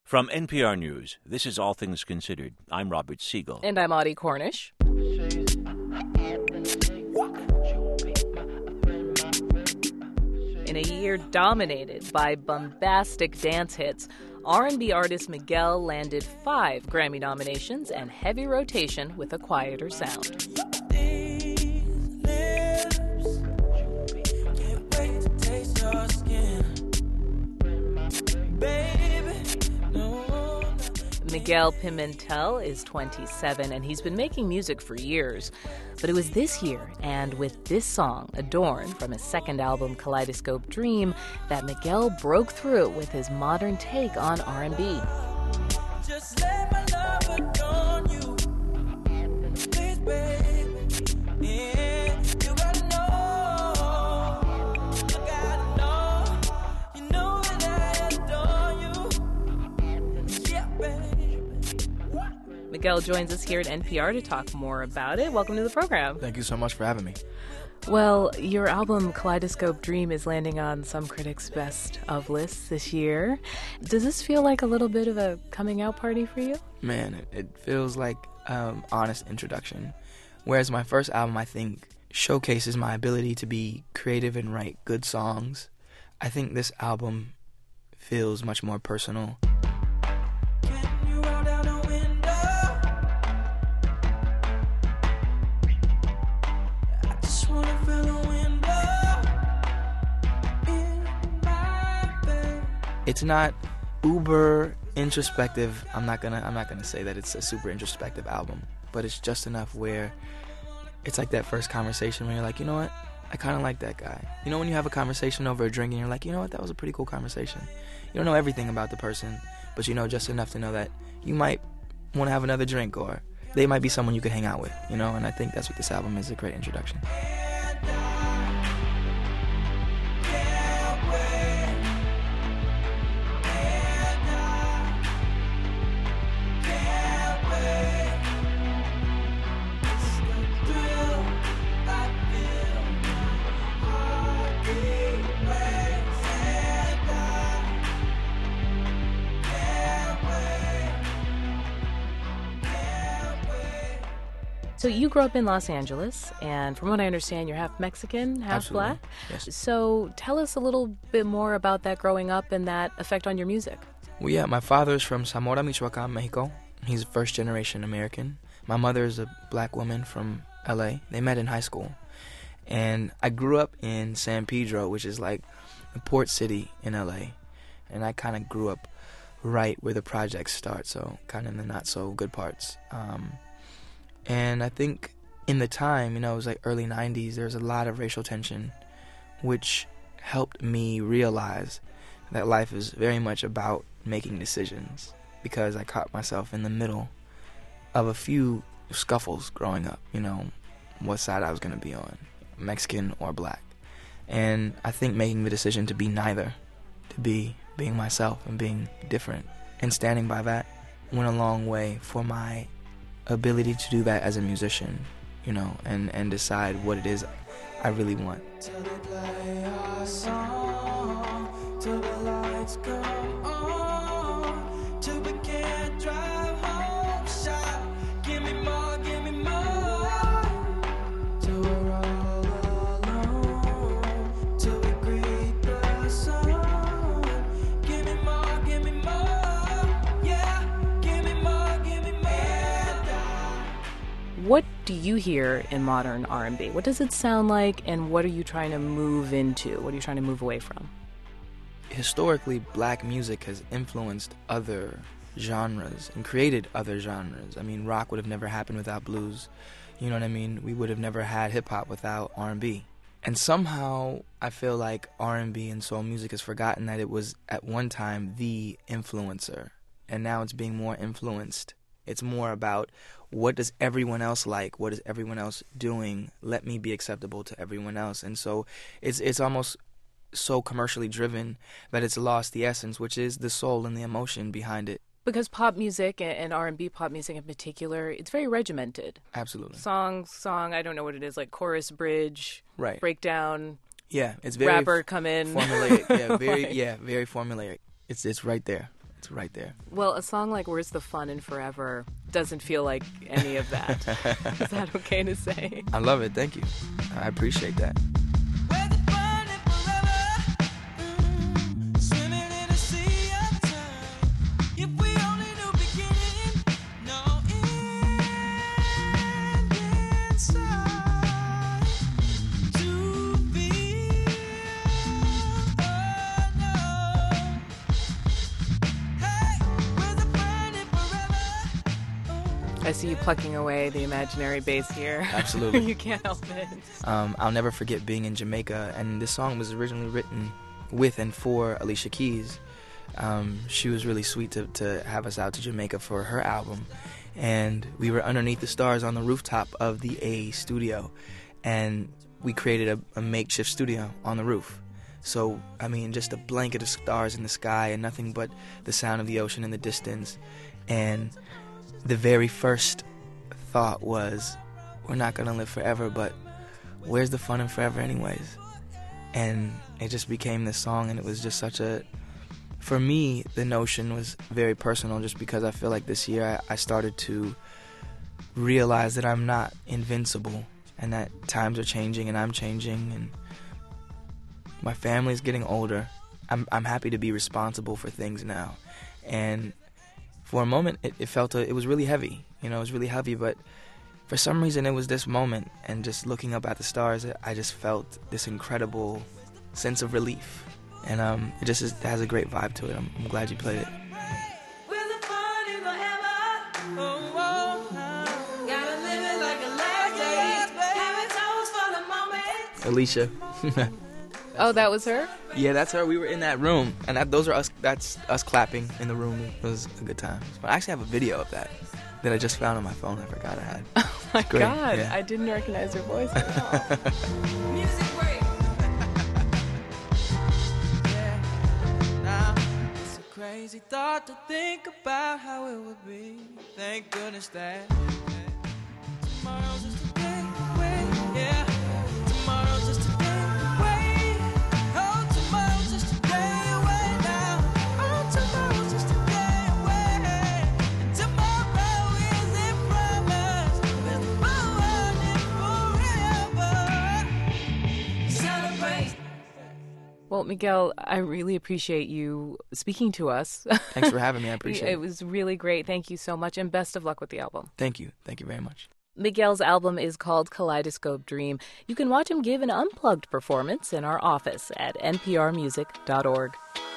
From NPR News, this is All Things Considered. I'm Robert Siegel. And I'm Audie Cornish. In a year dominated by bombastic dance hits, R&B artist Miguel landed 5 Grammy nominations and heavy rotation with a quieter sound. Miguel Pimentel is 27, and he's been making music for years. But it was this year, and with this song, Adorn, from his second album, Kaleidoscope Dream, that Miguel broke through with his modern take on R&B. Just let my love adorn you. Please, baby. Yeah, you gotta know. You gotta know. You know that I adore you. Yeah, baby. Miguel joins us here at NPR to talk more about it. Welcome to the program. Thank you so much for having me. Well, your album Kaleidoscope Dream is landing on some critics' best of lists this year. Does this feel like a little bit of a coming out party for you? Man, it feels like honest introduction. Whereas my first album, I think, showcases my ability to be creative and write good songs. I think this album feels much more personal. It's not uber introspective. I'm not gonna say that it's a super introspective album, but it's just enough where it's like that first conversation where you're like, you know what, I kind of like that guy. You know, when you have a conversation over a drink and you're like, you know what, that was a pretty cool conversation. You don't know everything about the person, but you know just enough to know that you might want to have another drink, or they might be someone you could hang out with, you know. And I think that's what this album is, a great introduction. So you grew up in Los Angeles, and from what I understand, you're half Mexican, half Absolutely. Black. Yes. So tell us a little bit more about that growing up and that effect on your music. Well, yeah, my father's from Zamora, Michoacan, Mexico. He's a first-generation American. My mother is a black woman from L.A. They met in high school. And I grew up in San Pedro, which is like a port city in L.A. And I kind of grew up right where the projects start, so kind of in the not-so-good parts. And I think in the time, you know, it was like early 90s, there was a lot of racial tension, which helped me realize that life is very much about making decisions, because I caught myself in the middle of a few scuffles growing up, you know, what side I was going to be on, Mexican or black. And I think making the decision to be neither, to be being myself and being different, and standing by that went a long way for my ability to do that as a musician, you know, and decide what it is I really want. Till they play our song, till the lights come on, till we can't drive home, shout, give me more, till we're all alone, till we greet the sun, give me more, yeah, give me more. What do you hear in modern R&B? What does it sound like, and what are you trying to move into? What are you trying to move away from? Historically, black music has influenced other genres and created other genres. I mean, rock would have never happened without blues. You know what I mean? We would have never had hip-hop without R&B. And somehow, I feel like R&B and soul music has forgotten that it was, at one time, the influencer. And now it's being more influenced. It's more about, what does everyone else like? What is everyone else doing? Let me be acceptable to everyone else. And so it's almost so commercially driven that it's lost the essence, which is the soul and the emotion behind it. Because pop music and R&B pop music in particular, it's very regimented. Absolutely. Song, I don't know what it is, like chorus, bridge, right, breakdown. Yeah, it's very rapper come in. Formulaic. Yeah, very formulaic. It's right there. it's right there. Well, a song like Where's the Fun in Forever doesn't feel like any of that. Is that okay to say? I love it. Thank you. I appreciate that. I see you plucking away the imaginary bass here. Absolutely. You can't help it. I'll never forget being in Jamaica, and this song was originally written with and for Alicia Keys. She was really sweet to have us out to Jamaica for her album, and we were underneath the stars on the rooftop of the A studio, and we created a makeshift studio on the roof. So, I mean, just a blanket of stars in the sky and nothing but the sound of the ocean in the distance. And the very first thought was, we're not going to live forever, but where's the fun in forever anyways? And it just became this song, and it was just such a... For me, the notion was very personal, just because I feel like this year I started to realize that I'm not invincible, and that times are changing and I'm changing, and my family's getting older. I'm happy to be responsible for things now. And for a moment, it felt it was really heavy. You know, it was really heavy, but for some reason it was this moment, and just looking up at the stars, I just felt this incredible sense of relief. And it just has a great vibe to it. I'm glad you played it. Alicia. Oh, that was her? Yeah, that's her. We were in that room, and those are us. That's us clapping in the room. It was a good time. I actually have a video of that I just found on my phone. I forgot I had. Oh my God, yeah. I didn't recognize her voice at all. Music break. It's a crazy thought to think about how it would be. Thank goodness that tomorrow's just a day away. Yeah, tomorrow's just a day away. Oh, tomorrow's just a day away now. Oh, tomorrow's just a day away. And tomorrow isn't promised. There's no one in forever. Celebrate. Well, Miguel, I really appreciate you speaking to us. Thanks for having me. I appreciate it. It was really great. Thank you so much, and best of luck with the album. Thank you. Thank you very much. Miguel's album is called Kaleidoscope Dream. You can watch him give an unplugged performance in our office at nprmusic.org.